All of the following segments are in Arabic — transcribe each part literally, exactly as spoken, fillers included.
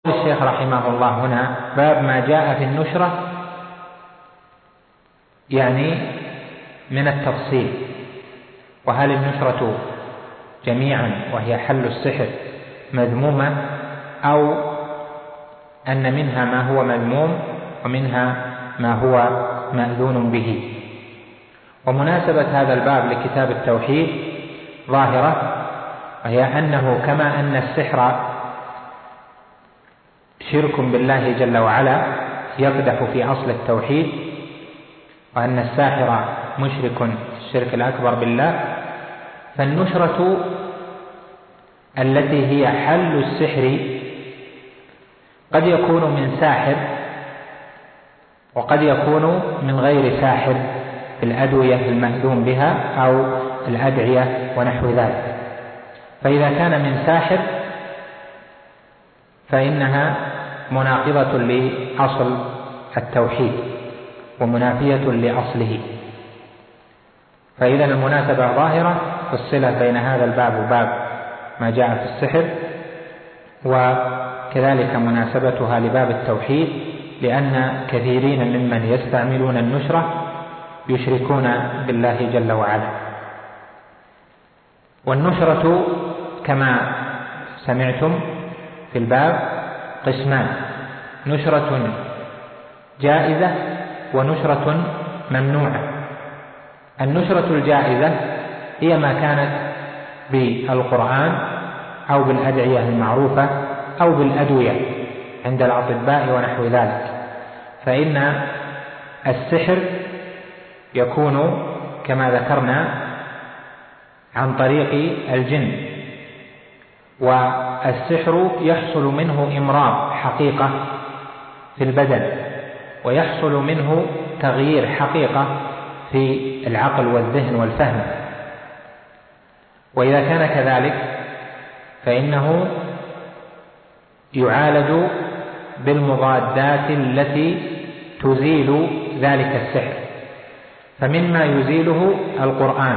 الشيخ رحمه الله هنا باب ما جاء في النشرة، يعني من التفصيل، وهل النشرة جميعا وهي حل السحر مذمومة، أو أن منها ما هو مذموم ومنها ما هو مأذون به. ومناسبة هذا الباب لكتاب التوحيد ظاهرة، وهي أنه كما أن السحر شرك بالله جل وعلا يقدح في أصل التوحيد، وأن الساحر مشرك الشرك الأكبر بالله، فالنشرة التي هي حل السحر قد يكون من ساحر وقد يكون من غير ساحر في الأدوية المأذون بها أو الأدعية ونحو ذلك. فإذا كان من ساحر فإنها مناقضة لأصل التوحيد ومنافية لأصله. فإذا المناسبة ظاهرة في الصلة بين هذا الباب وباب ما جاء في السحر، وكذلك مناسبتها لباب التوحيد، لأن كثيرين ممن يستعملون النشرة يشركون بالله جل وعلا. والنشرة كما سمعتم في الباب قسمان: نشرة جائزة ونشرة ممنوعة. النشرة الجائزة هي ما كانت بالقرآن أو بالأدعية المعروفة أو بالأدوية عند الأطباء ونحو ذلك. فإن السحر يكون كما ذكرنا عن طريق الجن، والسحر يحصل منه إمراض حقيقة في البدن، ويحصل منه تغيير حقيقة في العقل والذهن والفهم. وإذا كان كذلك فإنه يعالج بالمضادات التي تزيل ذلك السحر. فمما يزيله القرآن،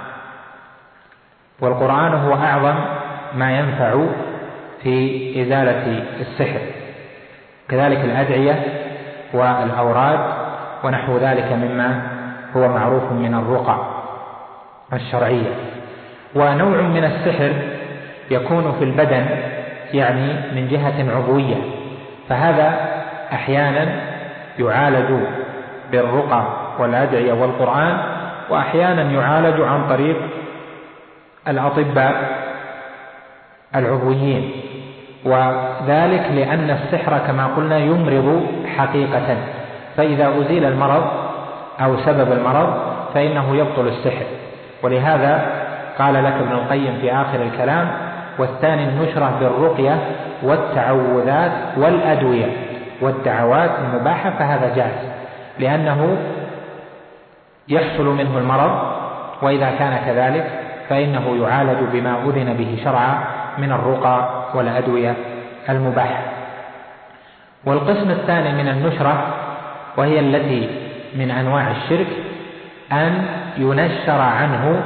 والقرآن هو أعظم ما ينفع في إزالة السحر، كذلك الأدعية والأوراد ونحو ذلك مما هو معروف من الرقى الشرعية. ونوع من السحر يكون في البدن، يعني من جهة عضوية، فهذا أحيانا يعالج بالرقى والأدعية والقرآن، وأحيانا يعالج عن طريق الأطباء العضويين. وذلك لأن السحر كما قلنا يمرض حقيقة، فإذا أزيل المرض أو سبب المرض فإنه يبطل السحر. ولهذا قال لك ابن القيم في آخر الكلام: والثاني النشرة بالرقية والتعوذات والأدوية والدعوات المباحة، فهذا جائز لأنه يحصل منه المرض، وإذا كان كذلك فإنه يعالج بما أذن به شرعا من الرقى والأدوية المباحة. والقسم الثاني من النشرة، وهي التي من أنواع الشرك، أن ينشر عنه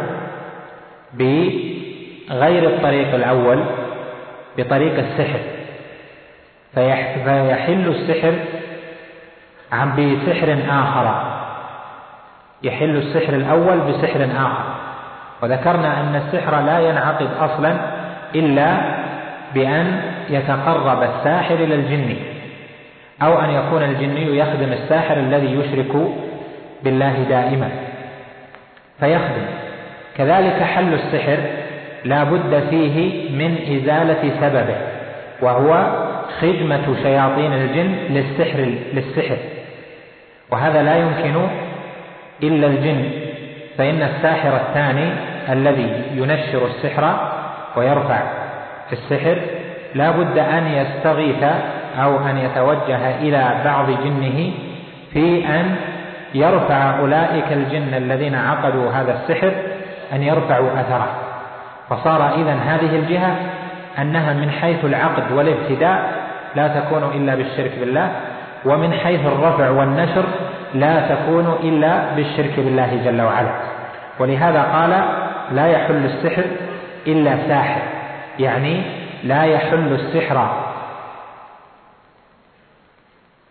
بغير الطريق الأول، بطريق السحر، فيحل السحر عن بسحر آخر، يحل السحر الأول بسحر آخر. وذكرنا أن السحر لا ينعقد أصلا إلا بأن يتقرب الساحر إلى الجن، أو أن يكون الجني يخدم الساحر الذي يشرك بالله دائما فيخدم. كذلك حل السحر لا بد فيه من إزالة سببه، وهو خدمة شياطين الجن للسحر, للسحر وهذا لا يمكن إلا الجن. فإن الساحر الثاني الذي ينشر السحر ويرفع السحر لا بد أن يستغيث أو أن يتوجه إلى بعض جنه في أن يرفع أولئك الجن الذين عقدوا هذا السحر، أن يرفعوا أثره. فصار إذن هذه الجهة أنها من حيث العقد والابتداء لا تكون إلا بالشرك بالله، ومن حيث الرفع والنشر لا تكون إلا بالشرك بالله جل وعلا. ولهذا قال: لا يحل السحر إلا ساحر، يعني لا يحل السحر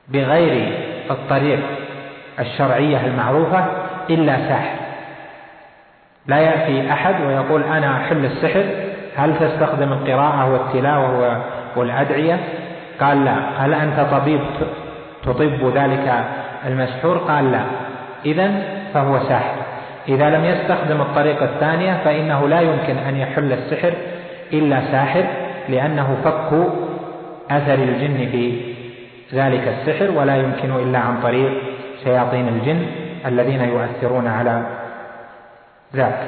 بغير الطريق الشرعية المعروفة إلا ساحر. لا يأتي أحد ويقول أنا أحل السحر، هل تستخدم القراءة والتلاوة والأدعية؟ قال لا. هل أنت طبيب تطب ذلك المسحور؟ قال لا. إذن فهو ساحر. إذا لم يستخدم الطريقة الثانية فإنه لا يمكن أن يحل السحر إلا ساحر، لأنه فك أثر الجن في ذلك السحر، ولا يمكن إلا عن طريق شياطين الجن الذين يؤثرون على ذاك.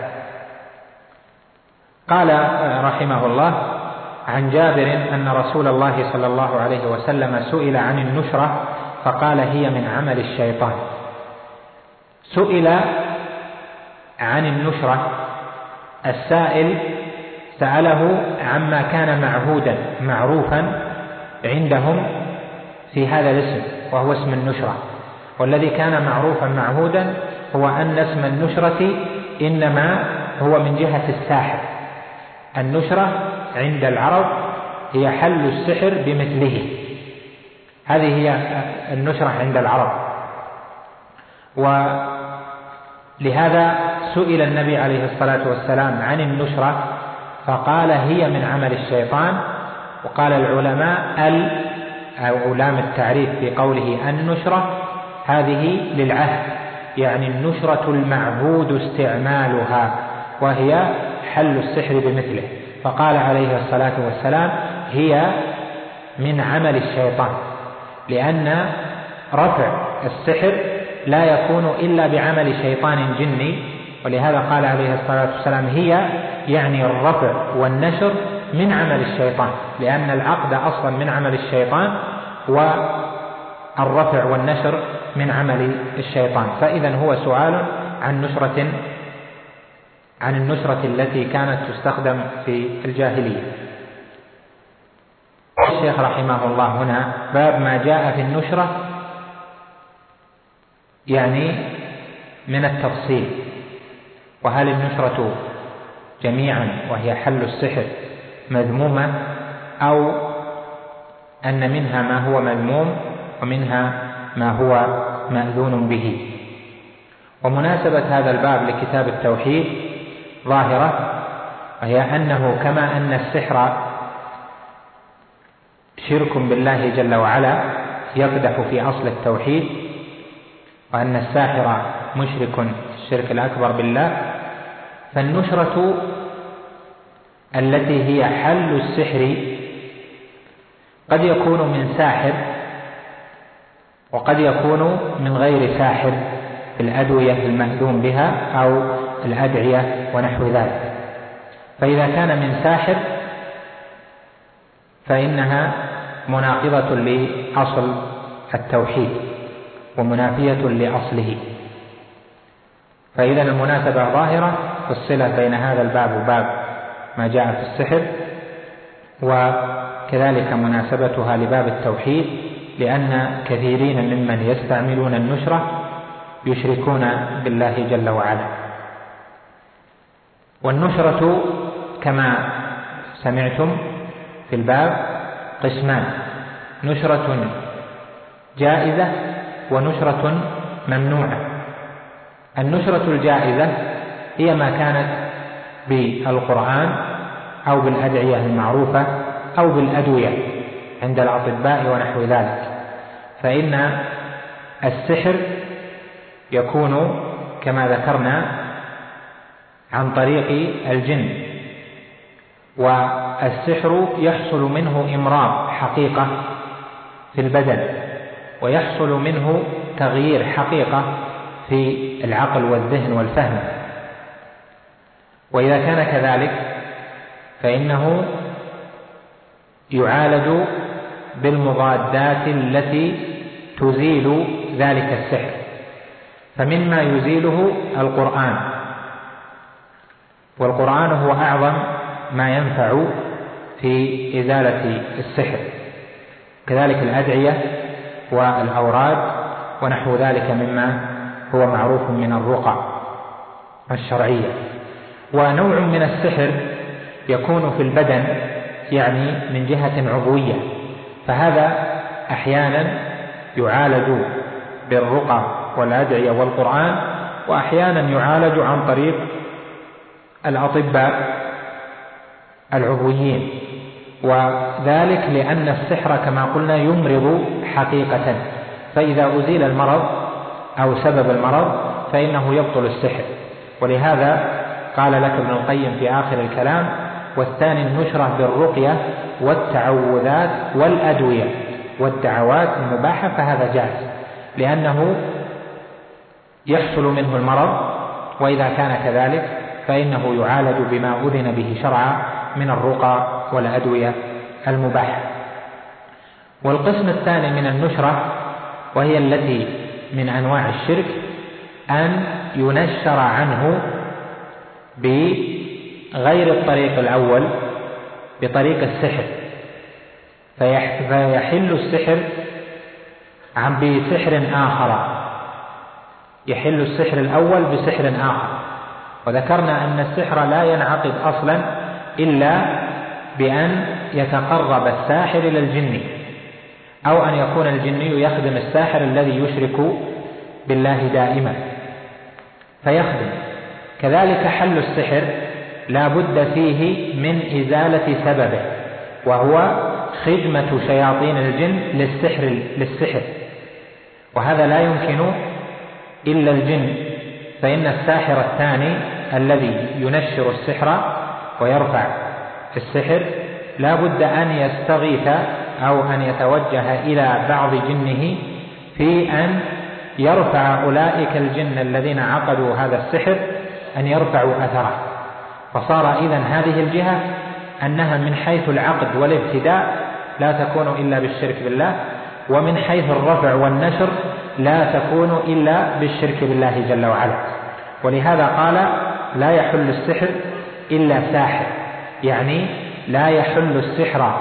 قال رحمه الله عن جابر أن رسول الله صلى الله عليه وسلم سئل عن النشرة فقال هي من عمل الشيطان. سئل عن النشرة، السائل سأله عما كان معهودا معروفا عندهم في هذا الاسم وهو اسم النشرة، والذي كان معروفا معهودا هو أن اسم النشرة إنما هو من جهة الساحر. النشرة عند العرب هي حل السحر بمثله، هذه هي النشرة عند العرب. ولهذا سئل النبي عليه الصلاة والسلام عن النشرة فقال هي من عمل الشيطان. وقال العلماء ال أو لام التعريف في قوله النشرة هذه للعهد، يعني النشرة المعهود استعمالها، وهي حل السحر بمثله. فقال عليه الصلاة والسلام هي من عمل الشيطان، لأن رفع السحر لا يكون إلا بعمل شيطان جني، ولهذا قال عليه الصلاة والسلام هي يعني الرفع والنشر من عمل الشيطان، لأن العقد أصلا من عمل الشيطان والرفع والنشر من عمل الشيطان. فإذا هو سؤال عن نشرة عن النشرة التي كانت تستخدم في الجاهلية. الشيخ رحمه الله هنا باب ما جاء في النشرة، يعني من التفصيل، وهل النشرة جميعا وهي حل السحر مذمومة، أو أن منها ما هو مذموم ومنها ما هو مأذون به. ومناسبة هذا الباب لكتاب التوحيد ظاهرة، وهي أنه كما أن السحر شرك بالله جل وعلا يقدح في أصل التوحيد، وأن الساحر مشرك الشرك الأكبر بالله، فالنشرة التي هي حل السحر قد يكون من ساحر وقد يكون من غير ساحر في الأدوية المأذون بها أو الأدعية ونحو ذلك. فإذا كان من ساحر فإنها مناقضة لأصل التوحيد ومنافية لأصله. فإذا المناسبة ظاهرة في الصلة بين هذا الباب وباب ما جاء في السحر، وكذلك مناسبتها لباب التوحيد، لأن كثيرين ممن يستعملون النشرة يشركون بالله جل وعلا. والنشرة كما سمعتم في الباب قسمان: نشرة جائزة ونشرة ممنوعة. النشرة الجائزة هي ما كانت بالقرآن أو بالأدعية المعروفة أو بالأدوية عند الأطباء ونحو ذلك. فإن السحر يكون كما ذكرنا عن طريق الجن، والسحر يحصل منه إمراض حقيقة في البدن، ويحصل منه تغيير حقيقة في العقل والذهن والفهم. وإذا كان كذلك فإنه يعالج بالمضادات التي تزيل ذلك السحر. فمما يزيله القرآن، والقرآن هو أعظم ما ينفع في إزالة السحر، كذلك الأدعية والأوراد ونحو ذلك مما هو معروف من الرقى الشرعية. ونوع من السحر يكون في البدن، يعني من جهة عضوية، فهذا أحيانا يعالج بالرقى والأدعية والقرآن، وأحيانا يعالج عن طريق الأطباء العضويين، وذلك لأن السحر كما قلنا يمرض حقيقة، فإذا أزيل المرض أو سبب المرض فإنه يبطل السحر. ولهذا قال لك ابن القيم في آخر الكلام: والثاني النشرة بالرقية والتعوذات والأدوية والدعوات المباحة، فهذا جائز لأنه يحصل منه المرض، وإذا كان كذلك فإنه يعالج بما أذن به شرعا من الرقى والأدوية المباحة. والقسم الثاني من النشرة، وهي التي من أنواع الشرك، أن ينشر عنه بغير الطريق الأول، بطريق السحر، فيحل السحر عن بسحر آخر، يحل السحر الأول بسحر آخر. وذكرنا أن السحر لا ينعقد أصلا إلا بأن يتقرب الساحر إلى الجن، أو أن يكون الجني يخدم الساحر الذي يشرك بالله دائما فيخدم. كذلك حل السحر لا بد فيه من إزالة سببه، وهو خدمة شياطين الجن للسحر, للسحر وهذا لا يمكن إلا الجن، فإن الساحر الثاني الذي ينشر السحر ويرفع السحر لا بد أن يستغيث أو أن يتوجه إلى بعض جنه في أن يرفع أولئك الجن الذين عقدوا هذا السحر، أن يرفعوا أثره. فصار إذن هذه الجهة أنها من حيث العقد والابتداء لا تكون إلا بالشرك بالله، ومن حيث الرفع والنشر لا تكون إلا بالشرك بالله جل وعلا. ولهذا قال: لا يحل السحر إلا ساحر، يعني لا يحل السحر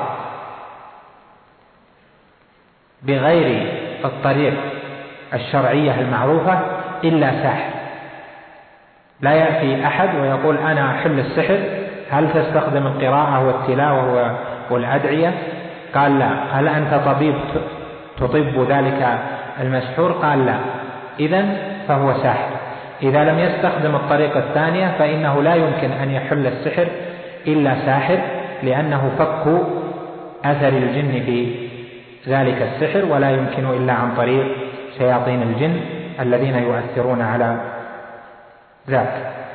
بغير الطريق الشرعية المعروفة إلا ساحر. لا يأتي أحد ويقول: أنا أحل السحر، هل تستخدم القراءة والتلاوة والأدعية؟ قال: لا. هل أنت طبيب تطب ذلك المسحور؟ قال: لا. إذن فهو ساحر. إذا لم يستخدم الطريقة الثانية فإنه لا يمكن أن يحل السحر إلا ساحر، لأنه فك أثر الجن في ذلك السحر، ولا يمكن إلا عن طريق شياطين الجن الذين يؤثرون على ذاك.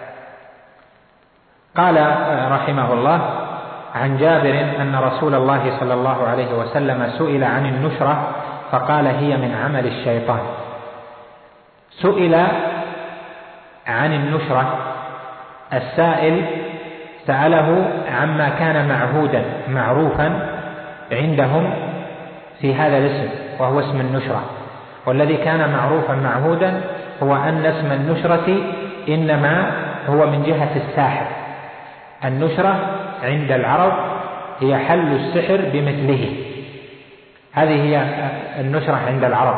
قال رحمه الله: عن جابر أن رسول الله صلى الله عليه وسلم سئل عن النشرة فقال: هي من عمل الشيطان. سئل عن النشرة، السائل سأله عما كان معهودا معروفا عندهم في هذا الاسم، وهو اسم النشرة. والذي كان معروفا معهودا هو أن اسم النشرة إنما هو من جهة الساحر. النشرة عند العرب هي حل السحر بمثله، هذه هي النشرة عند العرب.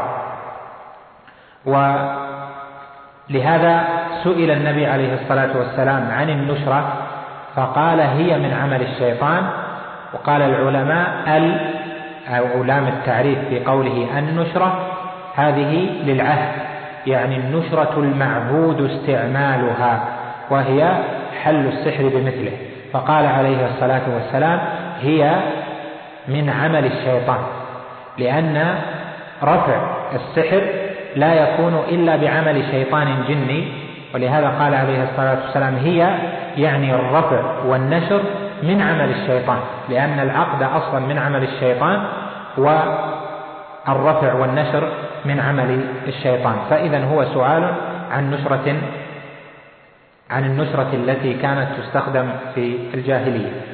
ولهذا سئل النبي عليه الصلاة والسلام عن النشرة فقال: هي من عمل الشيطان. وقال العلماء: ال أو لام التعريف في قوله النشرة هذه للعهد، يعني النشرة المعهود استعمالها، وهي حل السحر بمثله. فقال عليه الصلاة والسلام: هي من عمل الشيطان، لأن رفع السحر لا يكون إلا بعمل شيطان جني. ولهذا قال عليه الصلاة والسلام: هي يعني الرفع والنشر من عمل الشيطان، لأن العقد أصلا من عمل الشيطان، والرفع والنشر من عمل الشيطان. فإذا هو سؤال عن نشرة عن النشرة التي كانت تستخدم في الجاهلية.